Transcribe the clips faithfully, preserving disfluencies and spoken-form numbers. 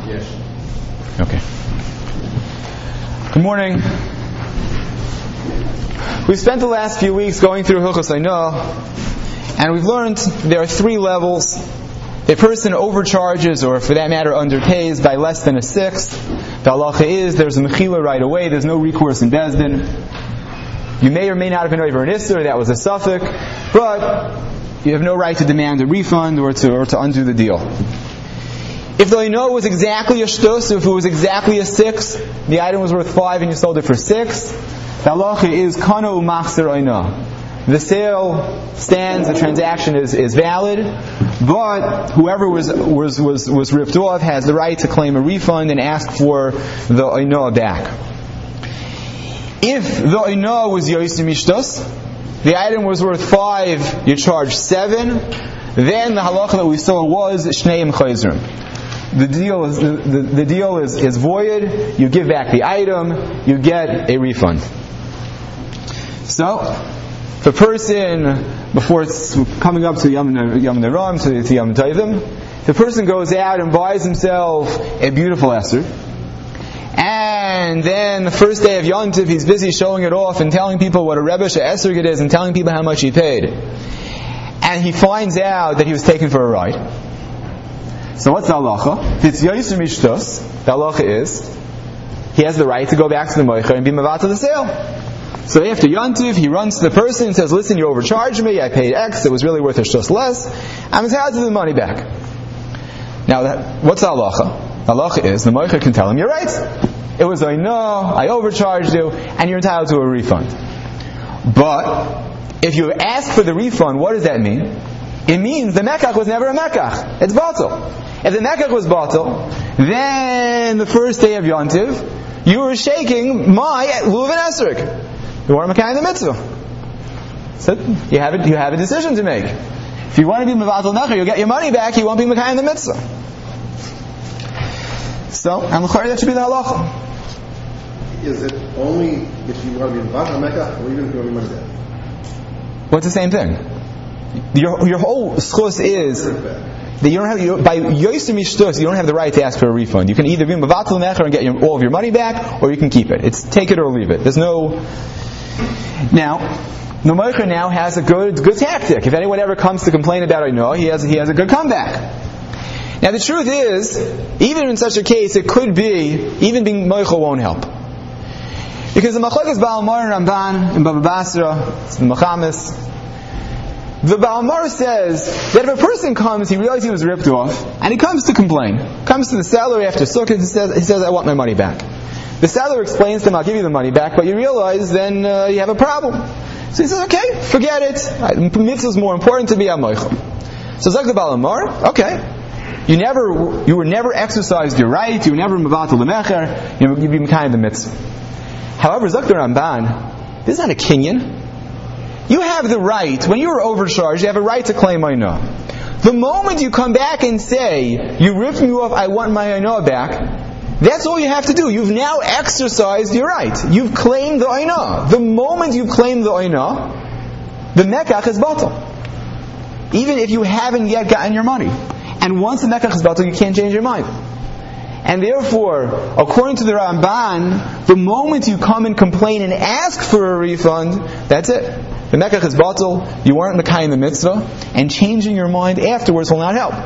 Yes. Okay. Good morning. We've spent the last few weeks going through Hilchos Ainah, and we've learned there are three levels. A person overcharges, or for that matter underpays, by less than a sixth. The halacha is there's a mechila right away, there's no recourse in Bezdin. You may or may not have been over an Isser, that was a suffix, but you have no right to demand a refund or to, or to undo the deal. If the Ainah was exactly a shtus, if it was exactly a six, the item was worth five and you sold it for six, the halacha is kana u'machzer Ainah. The sale stands, the transaction is, is valid, but whoever was, was, was, was ripped off has the right to claim a refund and ask for the Ainah back. If the Ainah was yosim mishtus, the item was worth five, you charge seven, then the halacha that we saw was shneim chayzrim. The deal is the, the, the deal is, is void. You give back the item, you get a refund. So, if a person, before it's coming up to Yom Neram, to, to Yom Tovim, if a person goes out and buys himself a beautiful Esser, and then the first day of Yom Tov he's busy showing it off and telling people what a Rebbe Esser it is and telling people how much he paid, and he finds out that he was taken for a ride. So what's the halacha? If it's Yosem Mishtos, the halacha is he has the right to go back to the Moicher and be Mavat to the sale. So after Yom Tov, he runs to the person and says, listen, you overcharged me, I paid X, it was really worth a shtos less, I'm entitled to the money back. Now, that, what's the halacha? The halacha is, the Moicher can tell him, you're right, it was I know, I overcharged you, and you're entitled to a refund. But, if you ask for the refund, what does that mean? It means the mekach was never a mekach. It's batel. If the mekach was batel, then the first day of Yom Tov, you were shaking my lulav and esrog. You weren't mekayim the mitzvah. So you have a, you have a decision to make. If you want to be mevatel necher, you'll get your money back. You won't be mekayim the mitzvah. So, and l'chari that should be the halacha. Is it only if you want to be mevatel necher, or even if you want to be money back? What's the same thing? Your your whole schus is that you don't have you, by yosim mishtus you don't have the right to ask for a refund. You can either be mevatel necher and get your, all of your money back, or you can keep it. It's take it or leave it. There's no. Now, the Moicher now has a good good tactic. If anyone ever comes to complain about Ainah, he has he has a good comeback. Now the truth is, even in such a case, it could be even being Moicher won't help. Because the Machlokes Baal Mar and Ramban in Baba Basra, it's the Machamis, the Baal Mar says that if a person comes, he realizes he was ripped off, and he comes to complain, comes to the seller after Sukkot, he says, he says, I want my money back. The seller explains to him, I'll give you the money back, but you realize then uh, you have a problem. So he says, okay, forget it. Mitzvah is more important to be a moichel. So Zak the Baal Mar, okay. You never, you were never exercised your right, you were never mevatel lemecher, you you be kind of the mitzvah. However, Zak the Ramban, this is not a kinyan. You have the right, when you were overcharged, you have a right to claim Ainah. The moment you come back and say, you ripped me off, I want my Ainah back, that's all you have to do. You've now exercised your right. You've claimed the Ainah. The moment you claim the Ainah, the mekach is batal. Even if you haven't yet gotten your money. And once the mekach is batal, you can't change your mind. And therefore, according to the Ramban, the moment you come and complain and ask for a refund, that's it. The mekach is batal, you weren't mekayim the mitzvah, and changing your mind afterwards will not help.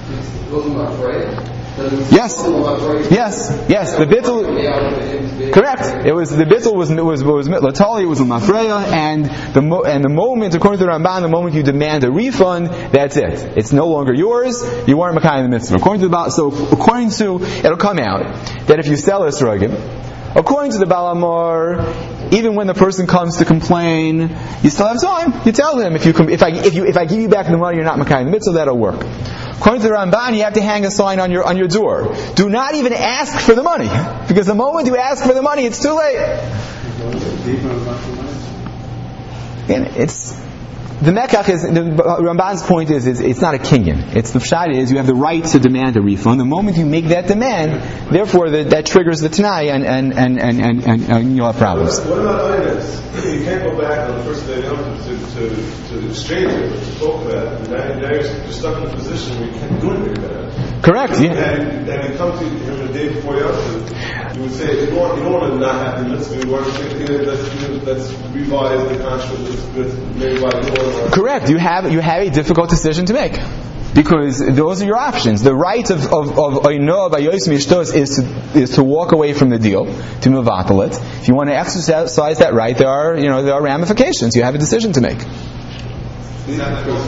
Yes, yes, yes. The bittul, correct. It was the bittul was was was latali. It was a mafreya, and the mo, and the moment, according to the Ramban, the moment you demand a refund, that's it. It's no longer yours. You weren't mekayim the mitzvah. According to the so according to it'll come out that if you sell a srogim, according to the Baal Mar, even when the person comes to complain, you still have time. You tell him if you if I if you if I give you back the money, you're not mekayim the mitzvah. That'll work. According to the Ramban, you have to hang a sign on your on your door. Do not even ask for the money, because the moment you ask for the money, it's too late. And it's the mekach is, the Ramban's point is, is it's not a kinyan. It's the pshat is you have the right to demand a refund. The moment you make that demand, therefore the, that triggers the t'nai and, and, and, and, and, and, and you'll have problems. What about items? You can't go back on the first day to, to, to, to exchange it, to talk about it. Now, now you're stuck in a position where you can't do anything about it. Correct, yeah. And, and you come to him the day before you have you would say, you don't, you don't want to not have the mitzvah, you want to say, let's, let's revise the contract, let's, let's maybe by the Correct. You have you have a difficult decision to make because those are your options. The right of of of Oino by Yosem Yishtos is to is to walk away from the deal, to mevatel it. If you want to exercise that right, there are you know there are ramifications. You have a decision to make. And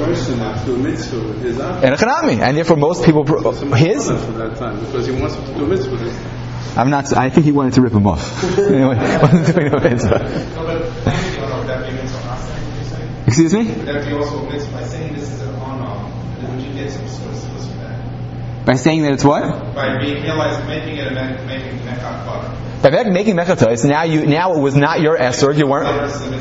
a chanami, and therefore most people his. Because he wants to do mitzvah. I'm not. I think he wanted to rip him off. Anyway, wasn't doing a mitzvah. Excuse me? Would that be also mixed by saying this is an on-off? Would you get some sort of solution back? By saying that it's what? By being realized, making it a me- making mechak butter. By making mechatos, now you now it was not your esrog. You weren't.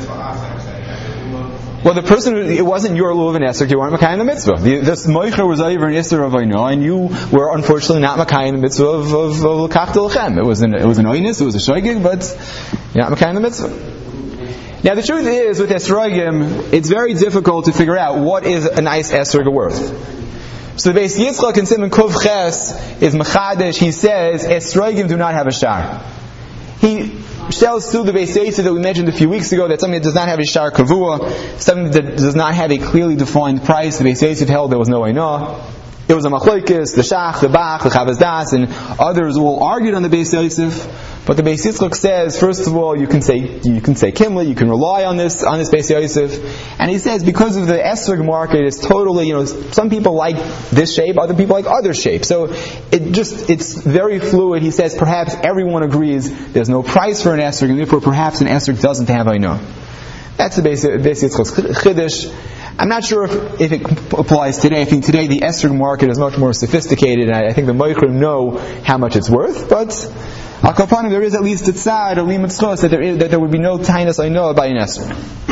Well, the person it wasn't your lulav and esrog. You weren't makai in the mitzvah. The, this moicher was over an isser of oino, and you were unfortunately not makai in the mitzvah of of lekach delchem. It was an it was an oinus. It was a shoygig, but you're not makai in the mitzvah. Now the truth is, with esrogim, it's very difficult to figure out what is a nice esrog worth. So the Beis Yitzchak in Simon Kuf Ches is mechadesh. He says esrogim do not have a shar. He tells through the Beis Yosef that we mentioned a few weeks ago that something that does not have a shar kavua, something that does not have a clearly defined price. The Beis Yosef held there was no einah. It was a machlokes, the shach, the bach, the chavaz das, and others all argued on the Beis Yosef. But the Beis Yitzchak says, first of all, you can say you can say kimli, you can rely on this on this Beis Yosef, and he says because of the esrog market, it's totally you know some people like this shape, other people like other shapes. So it just it's very fluid. He says perhaps everyone agrees there's no price for an esrog, and therefore perhaps an esrog doesn't have einah. That's the Beis Yitzchak's chiddush. I'm not sure if, if it applies today. I think today the esrog market is much more sophisticated, and I, I think the moichrim know how much it's worth. But al kapanim, there is at least a tzad, a limit schos, that there is, that there would be no tainus einah by an esrog.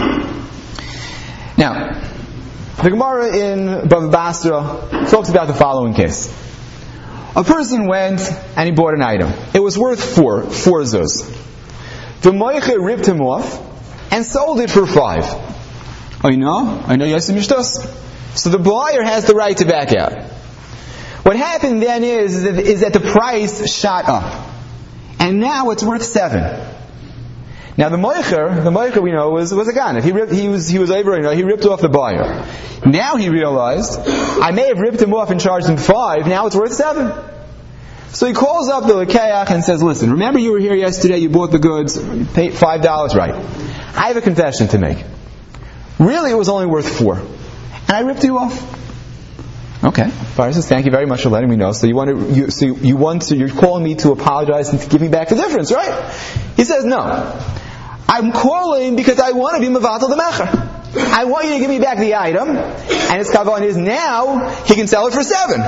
Now, the Gemara in Bava Basra talks about the following case. A person went and he bought an item. It was worth four, four zuz. The moicher ripped him off and sold it for five. I know, I know Yosem Yishtos. So the buyer has the right to back out. What happened then is, is that, is that the price shot up. And now it's worth seven. Now the moicher, the moicher we know was, was a gan. If he ripped, he was, he was over, you know, he ripped off the buyer. Now he realized, I may have ripped him off and charged him five, now it's worth seven. So he calls up the lekeach and says, listen, remember you were here yesterday, you bought the goods, you paid five dollars, right? I have a confession to make. Really, it was only worth four. And I ripped you off. Okay. Buyer says, thank you very much for letting me know. So you want to, you, so you want to, you're calling me to apologize and to give me back the difference, right? He says, no. I'm calling because I want to be mevatel the mecher. I want you to give me back the item, and his kavan is now, he can sell it for seven.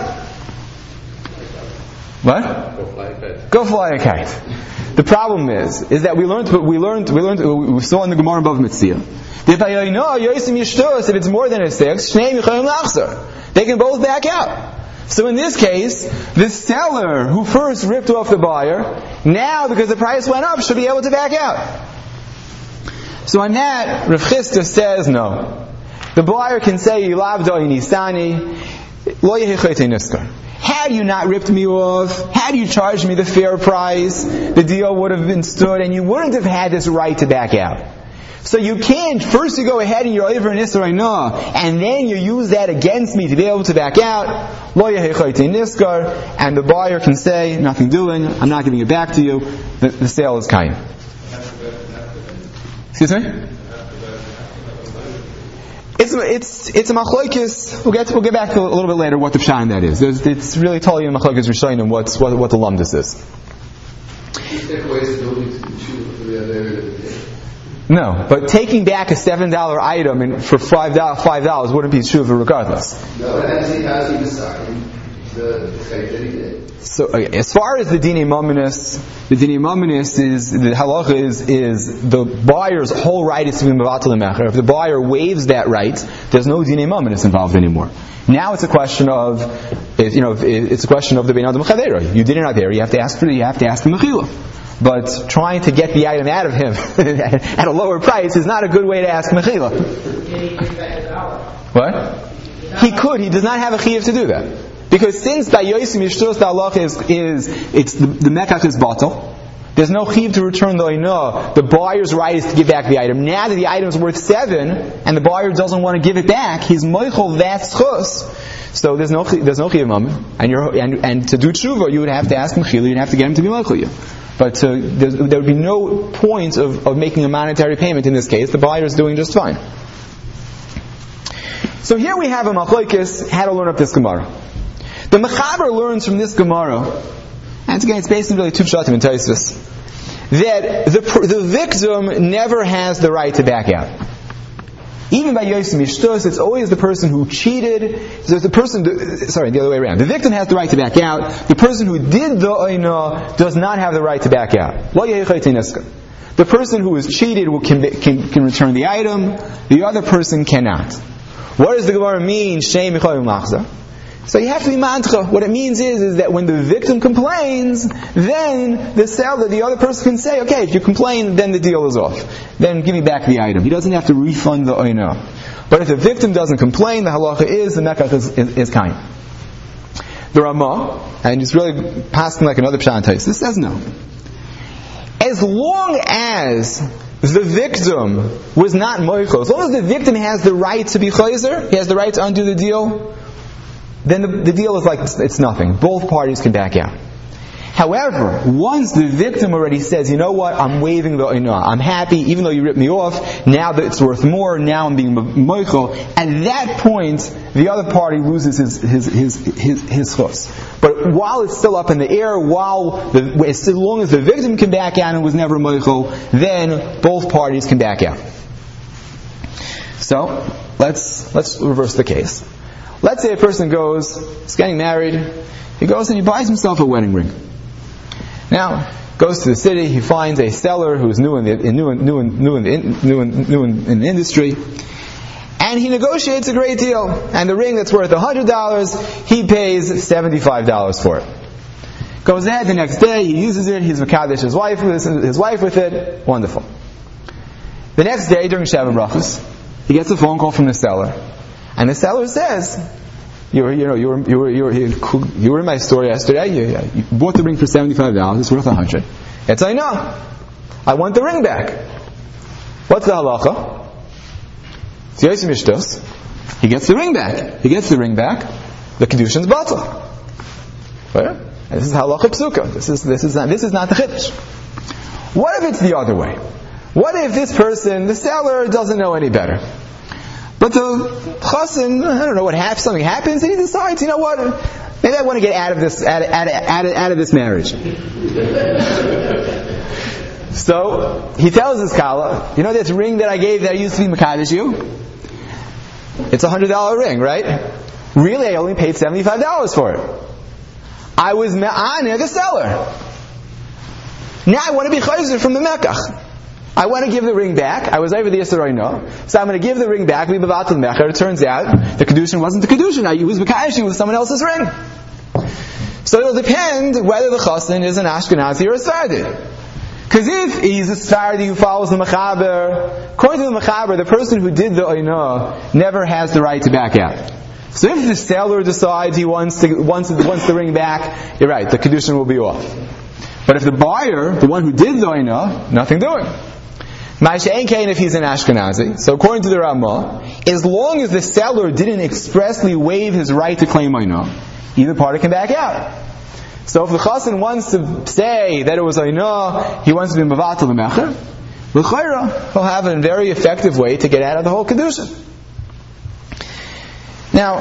What? Go fly a kite. Go fly a kite. The problem is, is that we learned, we learned, we learned, we saw in the Gemara above Mitzvah. If it's more than a six, they can both back out. So in this case, the seller who first ripped off the buyer, now because the price went up, should be able to back out. So on that, Rav Chisda says no. The buyer can say, had you not ripped me off, had you charged me the fair price, the deal would have been stood and you wouldn't have had this right to back out. So you can't, first you go ahead and you're over an Isser Ainah, and then you use that against me to be able to back out. And the buyer can say, nothing doing, I'm not giving it back to you, the, the sale is kain. Excuse me? It's it's it's a machlokes. We'll get to, we'll get back to a little bit later what the pshat in that is. There's, it's really totally in machlokes Rishonim what's what what the lumdus is. No, but taking back a seven dollar item and for five dollars five dollars wouldn't be true regardless. No, as he has he decided, the chayt that he did. So, okay, as far as the dinei mamonos, the dinei mamonos is, the halacha is, is the buyer's whole right is to be mevatel mecher. If the buyer waives that right, there's no dinei mamonos involved anymore. Now it's a question of, you know, it's a question of the bein adam chavero. You did it not there. You have to ask for, you have to ask the mechila. But trying to get the item out of him at a lower price is not a good way to ask mechila. What? He could. He does not have a chiyuv to do that. Because since by Yosim Yishtos the halach is, is it's the, the mekach is batal, there's no chiyuv to return the oinah. The buyer's right is to give back the item. Now that the item is worth seven and the buyer doesn't want to give it back, he's moichel that schus. So there's no there's no chiyuv mammon, and you're and, and to do tshuva you would have to ask mechila, you'd have to get him to be moichel you. But to, there would be no point of, of making a monetary payment in this case. The buyer is doing just fine. So here we have a machlokes how to learn up this Gemara. The Mechaber learns from this Gemara, and again it's based on really two pshatim and Tosfos, that the, the victim never has the right to back out. Even by Yosim Yishtos, it's always the person who cheated. So the person, sorry, the other way around. The victim has the right to back out. The person who did the oinah does not have the right to back out. The person who was cheated will, can, can, can return the item. The other person cannot. What does the Gemara mean? Shem yichayim lachzor. So you have to be mantra. What it means is, is that when the victim complains, then the seller, the other person can say, okay, if you complain, then the deal is off. Then give me back the item. He doesn't have to refund the oinah. But if the victim doesn't complain, the halacha is, the mekach is, is, is kind. The Ramah, and it's really passing like another pshat this says no. As long as the victim was not moichel, as long as the victim has the right to be chayzer, he has the right to undo the deal, then the, the deal is like it's nothing. Both parties can back out. However, once the victim already says, you know what, I'm waiving the oinah, I'm happy, even though you ripped me off, now that it's worth more, now I'm being moichel, at that point, the other party loses his his his his, his chus. But while it's still up in the air, while the, as long as the victim can back out and was never moichel, then both parties can back out. So let's let's reverse the case. Let's say a person goes, he's getting married, he goes and he buys himself a wedding ring. Now, goes to the city, he finds a seller who's new in the in, new in, new in, new in, the, new in, new in, in the industry, and he negotiates a great deal. And the ring that's worth one hundred dollars, he pays seventy-five dollars for it. Goes ahead the next day, he uses it, he's mekadesh his wife with his wife with it, wonderful. The next day during Shabbat Brachos, he gets a phone call from the seller. And the seller says, "You were, you know, you were, you were, you were, you were in my store yesterday. You, you bought the ring for seventy-five dollars. It's worth a hundred. That's I know. I want the ring back. What's the halacha? It's Yosim Yishtos. He gets the ring back. He gets the ring back. The kedushin's batal. Right? This is halacha psuka. This is this is not this is not the chiddush. What if it's the other way? What if this person, the seller, doesn't know any better? But the chassan, I don't know what happens, something happens, and he decides, you know what, maybe I want to get out of this, out of, out of, out of, out of this marriage. So, he tells his kala, you know this ring that I gave that I used to be mekadesh you? It's a one hundred dollars ring, right? Really, I only paid seventy-five dollars for it. I was me'aneh the seller. Now I want to be chayzer from the mekach. I want to give the ring back. I was over the Yisrael no. So I'm going to give the ring back. It turns out the Kedushin wasn't the Kedushin. I was Mekadesh with someone else's ring. So it'll depend whether the Chassan is an Ashkenazi or a Sephardi. Because if he's a Sephardi who follows the Mechaber, according to the Mechaber, the person who did the Oinah never has the right to back out. So if the seller decides he wants to wants, wants the ring back, you're right, the Kedushin will be off. But if the buyer, the one who did the Oinah, nothing doing. Ma'ashein kain if he's an Ashkenazi. So according to the Ramah, as long as the seller didn't expressly waive his right to claim oinah, either party can back out. So if the chassan wants to say that it was oinah, he wants to be mevatel the mecher, l'chayra, he'll have a very effective way to get out of the whole kedusha. Now,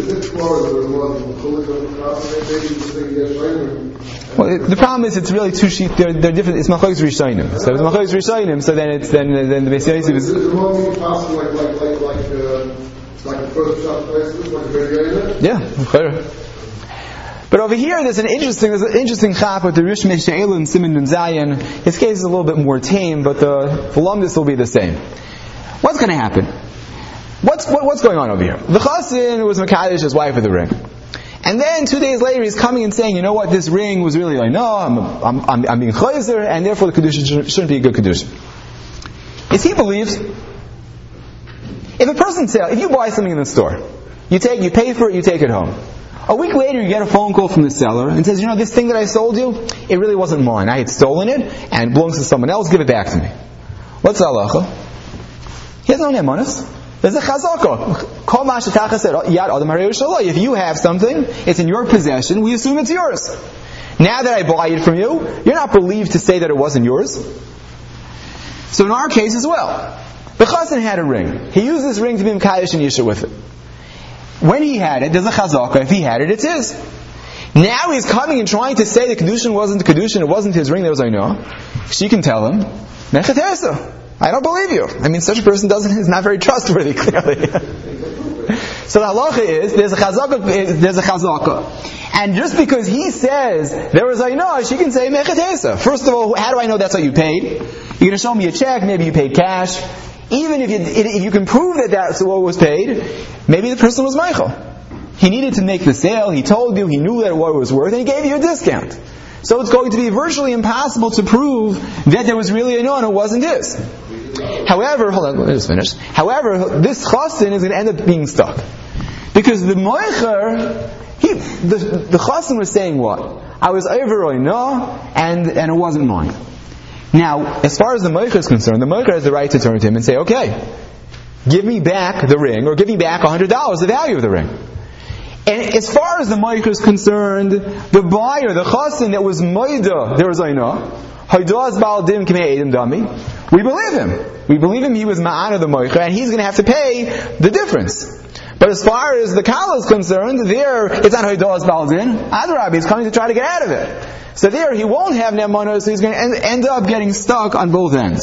well, it, the problem is it's really two sheets. They're, they're different. It's machlokes rishonim. So it's machlokes rishonim. So then it's then then the Beis Yosef is. Is it more possible like like like like uh, like the first shot places like the yeah, But over here, there's an interesting, there's an interesting chap with the Rish Meshael and Simon Nun Zayin. His case is a little bit more tame, but the volumnus will be the same. What's going to happen? What's what, what's going on over here? The Chassin was Mekadesh, his wife with the ring. And then two days later, he's coming and saying, you know what, this ring was really like, no, I'm, I'm, I'm, I'm being chayzer, and therefore the Kedusha shouldn't, shouldn't be a good Kedusha. Is he believed? If a person sells, if you buy something in the store, you take, you pay for it, you take it home. A week later, you get a phone call from the seller and says, you know, this thing that I sold you, it really wasn't mine. I had stolen it, and it belongs to someone else, give it back to me. What's the halacha? He has no nemanis. There's a chazaka. If you have something, it's in your possession, we assume it's yours. Now that I buy it from you, you're not believed to say that it wasn't yours. So in our case as well, the chassan had a ring. He used this ring to be mekadesh and yisha with it. When he had it, there's a chazaka. If he had it, it's his. Now he's coming and trying to say the kedushin wasn't the kedushin, it wasn't his ring, that was I know. She can tell him, Nechetesa. I don't believe you. I mean, such a person doesn't is not very trustworthy, clearly. So the halacha is, there's a chazaka, there's a chazaka. And just because he says, there was I know, she can say, Mechetesa. First of all, how do I know that's what you paid? You're going to show me a check, maybe you paid cash. Even if you, if you can prove that that's what was paid, maybe the person was Michael. He needed to make the sale, he told you, he knew that what it was worth, and he gave you a discount. So it's going to be virtually impossible to prove that there was really a no and it wasn't his. However, hold on, let me just finish. However, this chassin is going to end up being stuck. Because the moicher, he, the, the chassin was saying what? I was over a no, and, and it wasn't mine. Now, as far as the moicher is concerned, the moicher has the right to turn to him and say, okay, give me back the ring, or give me back one hundred dollars, the value of the ring. And as far as the moicher is concerned, the buyer, the chassin that was moida, there was I know, we believe him. We believe him, he was ma'ana the moicher, and he's going to have to pay the difference. But as far as the kala is concerned, there, it's not Haidah Baldin. Adrabi, he's coming to try to get out of it. So there, he won't have Nemanos, so he's going to end, end up getting stuck on both ends.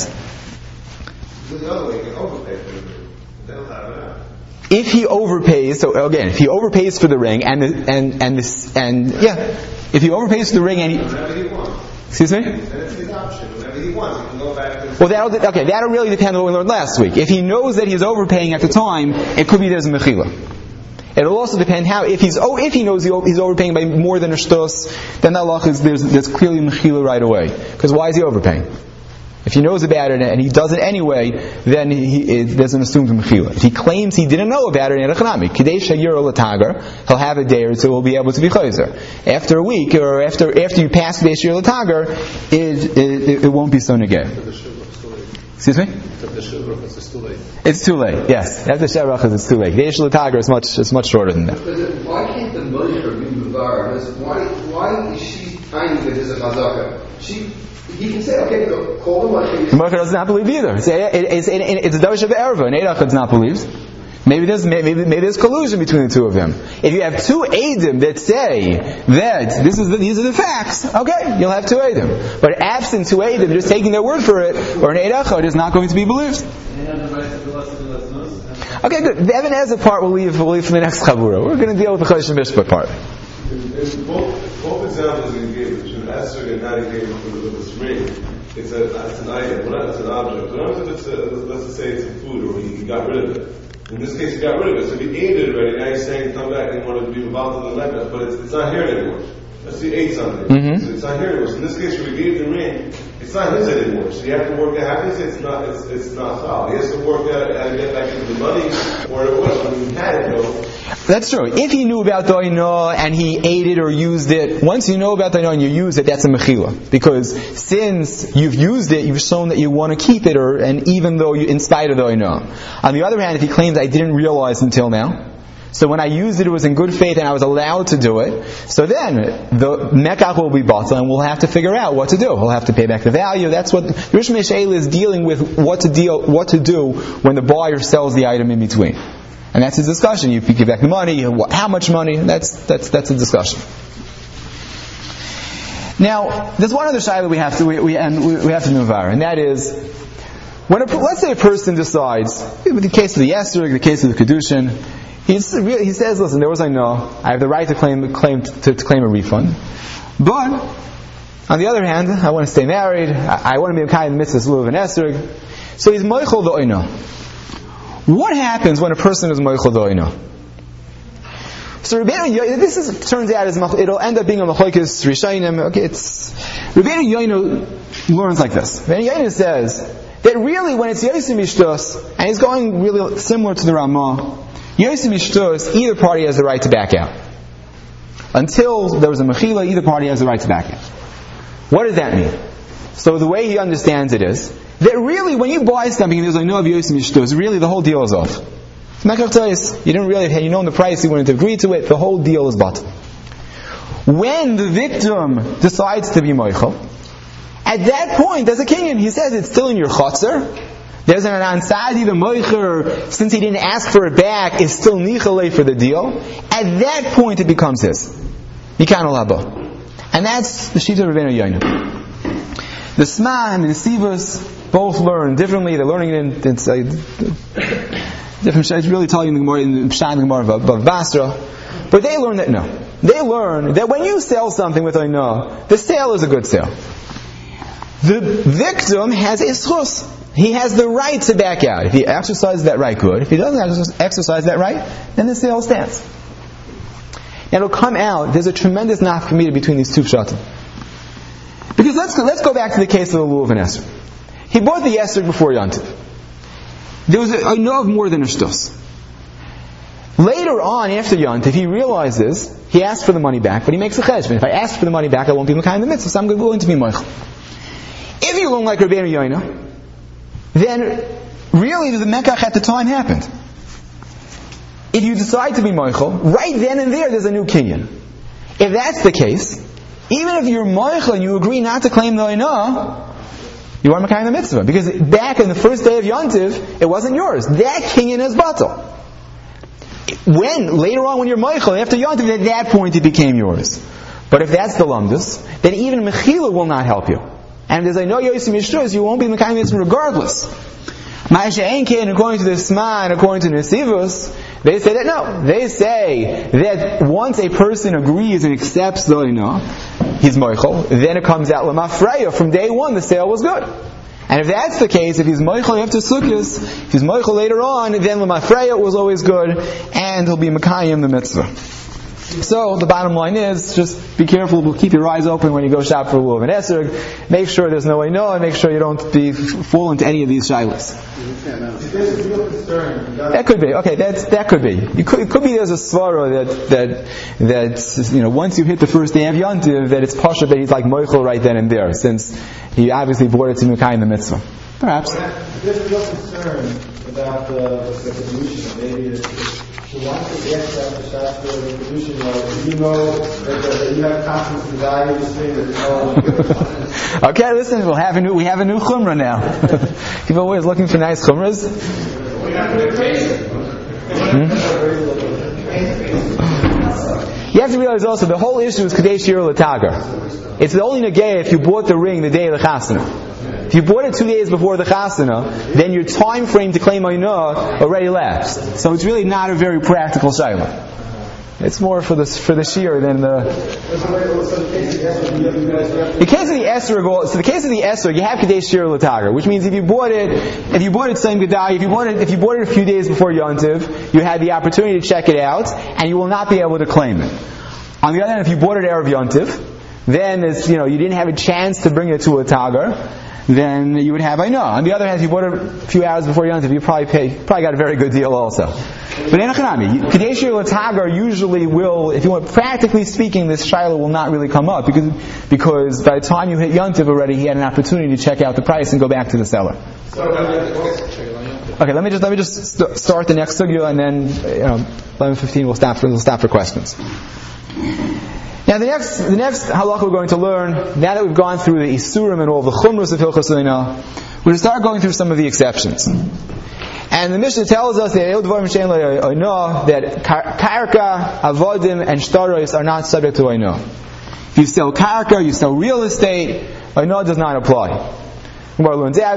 If he overpays, so again, if he overpays for the ring, and the, and and this, and yeah, if he overpays for the ring and he, excuse me? Well, that'll, okay, that'll really depend on what we learned last week. If he knows that he's overpaying at the time, it could be there's a mechila. It'll also depend how, if he's, oh, if he knows he's overpaying by more than a shtos, then that halach is, there's, there's clearly mechila right away. Because why is he overpaying? If he knows about it and he does it anyway, then he, it, there's an assumed mechila. If he claims he didn't know about it in Echanami, Kidei Shayir Latagar, he'll have a day or two, he'll be able to be chayzer. After a week, or after after you pass Kidei Shayir Latagar, it, it, it won't be so negay. Excuse me? It's too late, yes. After Shevrach, it's too late. Kidei Shayir Latagar is much, it's much shorter than that. Why can't the mother be Mubar? Why, why is she finding that there's a chazaka? She... He can say, okay, go, call the Moshe. The Moshe does not believe either. It's, it, it's, it, it's a Dosh of Erva, and Eidach does not believe. Maybe there's, maybe, maybe there's collusion between the two of them. If you have two Eidim that say that this is the, these are the facts, okay, you'll have two Eidim. But absent two Eidim, just taking their word for it, or an Eidach, is not going to be believed. Okay, good. The Evan Ezra part we'll leave, we'll leave for the next Chavura. We're going to deal with the Chodesh Mishpat part. In, in both, both examples you gave, between Esther and Natty gave with this ring, it's, a, it's an item, well, not it's an object. But if it's a, let's just say it's a food, or he got rid of it. In this case, he got rid of it, so he ate it already. Now he's saying, come back and want to be involved in the leper, but it's, it's not here anymore. Let's say he ate something. Mm-hmm. So it's not here anymore. So in this case, where he gave the ring, it's not his anymore. So you have to work out. How can you say it's not? It's, it's not foul. He has to work out how to get back into the money, or it was when he had it though. That's true. If he knew about Doino and he ate it or used it, once you know about Doino and you use it, that's a mechila. Because since you've used it, you've shown that you want to keep it, or and even though you, in spite of Doino. On the other hand, if he claims I didn't realize until now, so when I used it, it was in good faith and I was allowed to do it, so then the mekach will be bata and we'll have to figure out what to do. We'll have to pay back the value. That's what Rish Meshael is dealing with, what to deal, what to do when the buyer sells the item in between. And that's his discussion. You give back the money, how much money, that's, that's, that's a discussion. Now, there's one other shayla we have to, we, we, and we, we have to move on, and that is, when a, let's say a person decides, in the case of the Esther, the case of the Kedushin, He's, he says, listen, there was I know, I have the right to claim, claim to, to claim a refund, but on the other hand, I want to stay married, I, I want to be a kind of mitzvahs lulav and esrog. So he's moichel the oino. What happens when a person is moichel the oino? So Rabbeinu Yoina, this is, turns out, is, it'll end up being a machlokes rishayim. Okay, it's Rabbeinu Yoina learns like this. Rabbeinu Yoina says that really, when it's yosim ishtos, and he's going really similar to the Ramah, yosim ishtos, either party has the right to back out. Until there was a mechila, either party has the right to back out. What does that mean? So the way he understands it is that really, when you buy something and there's a no of yosim ishtos, really the whole deal is off. You didn't really, had you known the price, you wouldn't agree to it, the whole deal is bought. When the victim decides to be moichel, at that point, there's a kinyan. He says it's still in your chotzer. There's an ansadi, the moicher, since he didn't ask for it back, is still nichalei for the deal. At that point, it becomes his. Mikan olabo. And that's the Shita of Rabbeinu Yoina. The Sma and the Nesivos both learn differently. They're learning it in, it's like, different shades, really telling the Gemara in the Pshat and the Gemara of Basra. But they learn that no. They learn that when you sell something with Oino, the sale is a good sale. The victim has a schus. He has the right to back out. If he exercises that right, good. If he doesn't exercise that right, then the sale stands. Now it'll come out, there's a tremendous nafkamita between these two pshatim. Because let's go, let's go back to the case of the lulav and esrog. He bought the esrog before Yantiv. There was a, I know of more than a shtos. Later on, after Yontif, he realizes, he asks for the money back, but he makes a cheshbon. If I ask for the money back, I won't be Mekayim the mitzvah, so I'm going to be moichel. If you learn like Rabbeinu Yoina, then really the mekach at the time happened. If you decide to be moichel, right then and there, there's a new kinyan. If that's the case, even if you're moichel and you agree not to claim the oinah, you are Mekayim the mitzvah. Because back in the first day of Yontiv, it wasn't yours. That kinyan is batal. When, later on when you're Moichel, after Yontiv, at that point it became yours. But if that's the lumdus, then even Mechila will not help you. And as I know Yosim Yishtus, you won't be Mekayim the mitzvah regardless. Ma'aseh Enkein, according to the Sma and according to Nesivos, they say that no. They say that once a person agrees and accepts the Oinah, he's Moichel, then it comes out Lamafreya. From day one, the sale was good. And if that's the case, if he's Moichel after Sukkos, if he's Moichel later on, then Lamafreya was always good, and he'll be Mekayim the mitzvah. So the bottom line is, just be careful, keep your eyes open when you go shop for lulav and esrog. Make sure there's no Oinah, and make sure you don't be, fall into any of these shilas. That could be. Okay, that's, that could be. You could, it could be there's a svara that, that, that, you know, once you hit the first day of Yontiv, that it's pasha that he's like moichel right then and there, since he obviously brought it to Mekayim the mitzvah. Perhaps. There's a real concern about the, the pollution. Maybe it's, she wants to get that the Shastra, the pollution, you know that, that you have confidence in the value of this thing that oh. Okay, listen, we'll have a new, we have a new chumrah now. People are always looking for nice chumras. Hmm? You have to realize also, the whole issue is Kadesh Yir L'Tagar. It's the only negay if you bought the ring the day of the chasana. If you bought it two days before the chasana, then your time frame to claim Oinah already lapsed. So it's really not a very practical shayla. It's more for the for the shear than the. The case of the esrog, so the case of the esrog, you have kadesh shir l'tagar, which means if you bought it, if you bought it same gedai, if you bought it, if you bought it a few days before Yontiv, you had the opportunity to check it out, and you will not be able to claim it. On the other hand, if you bought it erev Yontiv, then it's, you know, you didn't have a chance to bring it to a tagar, then you would have I know. On the other hand, if you bought it a few hours before Yontiv, you probably pay, probably got a very good deal also. But Enochanami, Kadesh Yir L'Tagar usually will, if you want, practically speaking, this shiloh will not really come up because because by the time you hit Yontiv already, he had an opportunity to check out the price and go back to the seller. Okay, let me just let me just st- start the next sugya, and then you know, eleven fifteen we'll stop for we'll stop for questions. Now the next the next halakha we're going to learn, now that we've gone through the isurim and all the chumras of Hilchos Oinah, we're going to start going through some of the exceptions. And the Mishnah tells us that that karka, avodim, and shtaros are not subject to Oinah. If you sell karka, you sell real estate, Oinah does not apply. It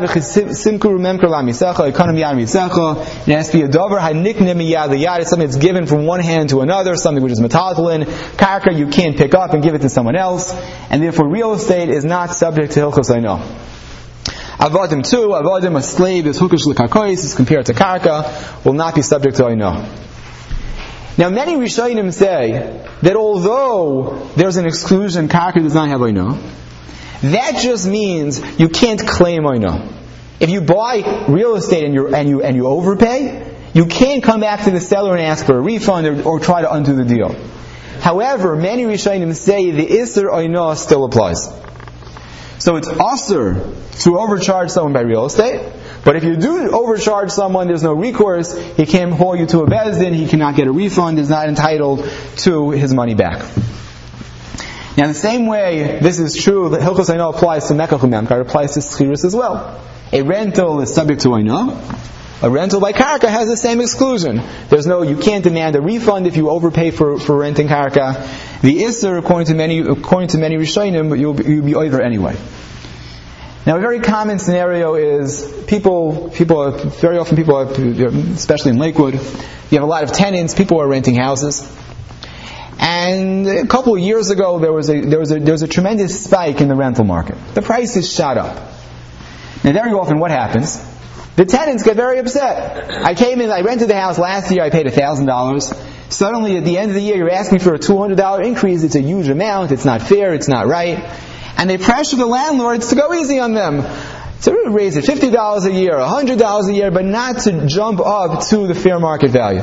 has to be a davar hanikne miyad liyad. It's something that's given from one hand to another, something which is metaltalin. Karka you can't pick up and give it to someone else, and therefore real estate is not subject to hilchos eino. Avodim too, avodim, a slave is hukash l'karkois, is compared to karka, will not be subject to eino. Now many Rishonim say that although there's an exclusion, karka does not have eino, that just means you can't claim eino. If you buy real estate and, you're, and, you, and you overpay, you can't come back to the seller and ask for a refund or, or try to undo the deal. However, many Rishonim say the Isser eino still applies. So it's usher to overcharge someone by real estate, but if you do overcharge someone, there's no recourse. He can't haul you to a beis din, he cannot get a refund, is not entitled to his money back. Now, in the same way, this is true that hilchos eino applies to mekach u'memkar, applies to schiras as well. A rental is subject to eino. A rental by karka has the same exclusion. There's no, you can't demand a refund if you overpay for, for renting karka. The isser, according to many, according to many rishonim, you'll be, you'll be over anyway. Now, a very common scenario is people, people are, very often people are, especially in Lakewood, you have a lot of tenants, people are renting houses. And a couple of years ago, there was a, there was a, there was a tremendous spike in the rental market. The prices shot up. Now, very often what happens? The tenants get very upset. I came in, I rented the house last year, I paid one thousand dollars. Suddenly, at the end of the year, you're asking for a two hundred dollars increase. It's a huge amount, it's not fair, it's not right. And they pressure the landlords to go easy on them. To raise it fifty dollars a year, one hundred dollars a year, but not to jump up to the fair market value.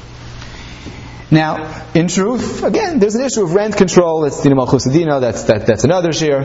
Now, in truth, again, there's an issue of rent control. That's Dina Malchus Adina, that's, that, that's another share.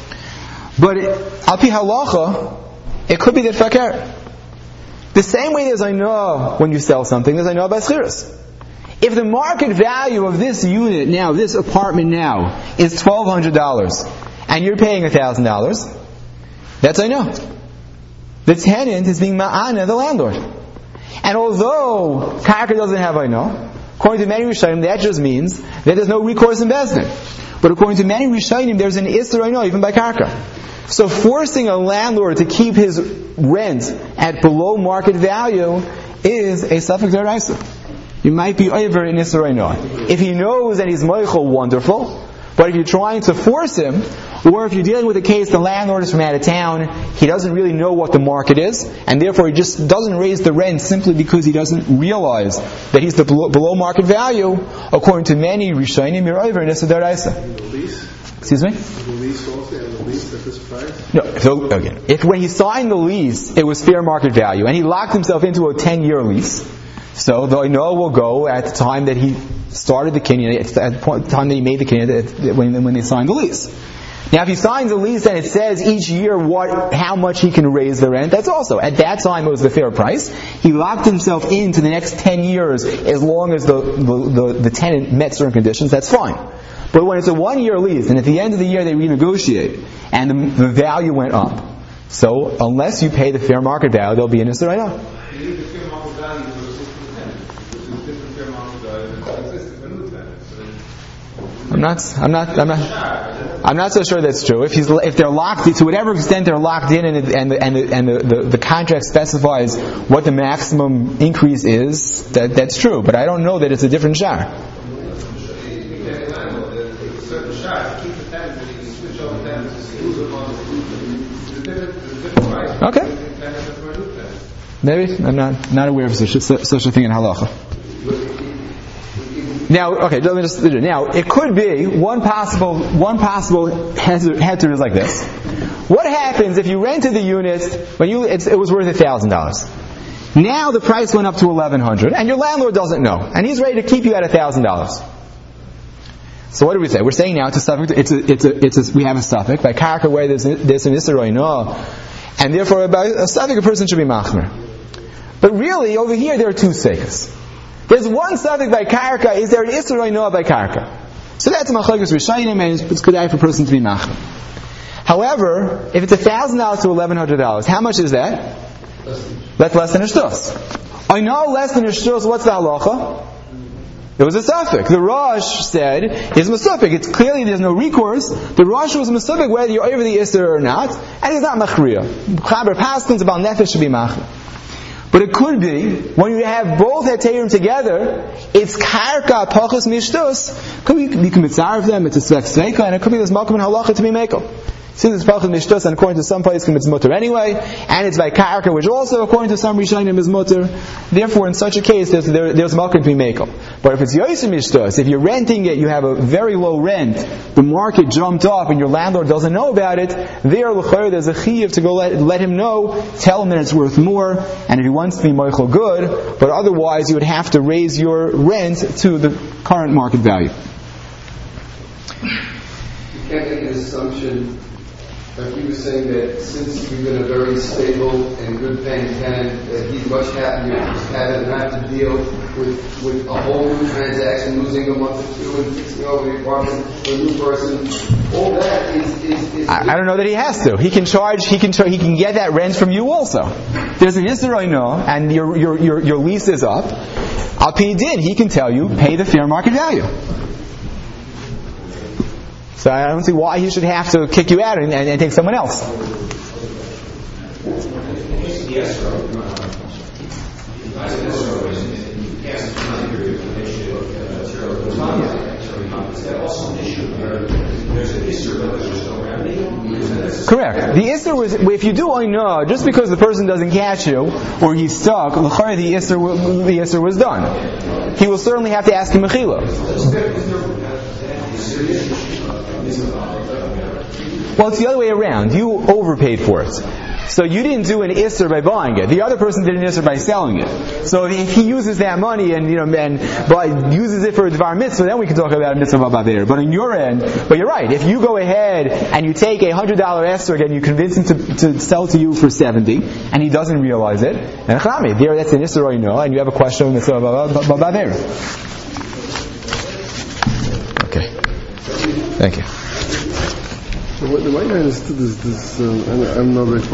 But al pi halacha, it could be that fakir. The same way as I know when you sell something, as I know about schiras. If the market value of this unit now, this apartment now, is twelve hundred dollars, and you're paying one thousand dollars, that's I know. The tenant is being ma'ana, the landlord. And although karka doesn't have I know, according to many Rishonim, that just means that there's no recourse investment. But according to many Rishonim, there's an Isser I know, even by karka. So forcing a landlord to keep his rent at below market value is a suffix d'oraisa. You might be over in Isser I know. If he knows that he's moichel, wonderful. But if you're trying to force him, or if you're dealing with a case, the landlord is from out of town, he doesn't really know what the market is, and therefore he just doesn't raise the rent simply because he doesn't realize that he's the below, below market value, according to many Rishonim, you're over in Isser d'oraisa. Excuse me? The lease also, and the lease at this price? No, so, again, if when he signed the lease, it was fair market value, and he locked himself into a ten-year lease, so the Oino will go at the time that he started the kinyan, at the time that he made the kinyan, when, when they signed the lease. Now, if he signs a lease and it says each year what, how much he can raise the rent, that's also, at that time it was the fair price. He locked himself into the next ten years as long as the, the, the, the tenant met certain conditions, that's fine. But when it's a one-year lease, and at the end of the year they renegotiate, and the, the value went up, so unless you pay the fair market value, there'll be an Isser I know. You need the fair market value for the existing tenant, which is different fair market value than the existing for new tenants. I'm not, I'm not, I'm not, I'm not so sure that's true. If he's, if they're locked, to whatever extent they're locked in, and and the, and, the, and the, the, the contract specifies what the maximum increase is, that that's true. But I don't know that it's a different shar. Okay. Maybe I'm not not aware of such a, such a thing in halacha. Now, okay, let me just now. It could be one possible one possible heter is like this. What happens if you rented the unit when you it's, it was worth a thousand dollars? Now the price went up to eleven hundred, and your landlord doesn't know, and he's ready to keep you at a thousand dollars. So what do we say? We're saying now it's a suffix. It's a it's a it's a we have a suffix by karka where there's there's an Isser I know, and therefore by a suffix a person should be machmer. But really, over here there are two sekas. There's one suffix by karka. Is there an Isser I know by karka? So that's a machlokes Rishonim, and it's good for a person to be machmer. However, if it's a thousand dollars to eleven hundred dollars, how much is that? That's less than a shtus. I know less than a shtus. What's the halacha? It was a suffix. The Rosh said, it's Masufik. It's clearly there's no recourse. The Rosh was Masufik whether you're over the Isser or not, and he's not Machriya. Chaber Paskins about Nefesh should be Machriya. But it could be, when you have both Heterim together, it's Karka, Pachos, Mishtus. Could be, you can mitzvah of them, it's a Svek Sveika, and it could be this Malkum and Halacha to be Mekel. Since it's Pachos, Mishtus, and according to some places it's mutter anyway, and it's by Karka, which also, according to some Rishonim, is mutter. Therefore, in such a case, there's, there, there's Malkum to be Mekel. But if it's Yosef Mishtus, if you're renting it, you have a very low rent, the market jumped up, and your landlord doesn't know about it, there, l'chayr, there's a chiyuv to go let, let him know, tell him that it's worth more, and if he wants to be moichel, good, but otherwise you would have to raise your rent to the current market value. You can't make an assumption. Like he was saying that since you've been a very stable and good paying tenant, that he's much happier just having not to deal with, with a whole new transaction, losing a month or two and fixing over the apartment for a new person. All that is, is, is I, I don't know that he has to. He can charge, he can char- he can get that rent from you also. There's an Yisra no, and your, your, your, your lease is up. Al Pi Din, he can tell you, pay the fair market value. So I don't see why he should have to kick you out and, and, and take someone else. Correct. The Isser was, if you do Oino, just because the person doesn't catch you, or he's stuck, l'chayr the Isser, the Isser was done. He will certainly have to ask him Mechila. Well, it's the other way around. You overpaid for it. So you didn't do an Isser by buying it. The other person did an Isser by selling it. So if he uses that money and, you know, and but uses it for a Dvar Mitzvah, then we can talk about a Mitzvah Babadir. But on your end, but you're right. If you go ahead and you take a one hundred dollars Isser and you convince him to, to sell to you for seventy, and he doesn't realize it, and Chami, there that's an Isser or you know, and you have a question on Mitzvah Babadir. Okay. Thank you. The way I understood this, this um, I'm, I'm not very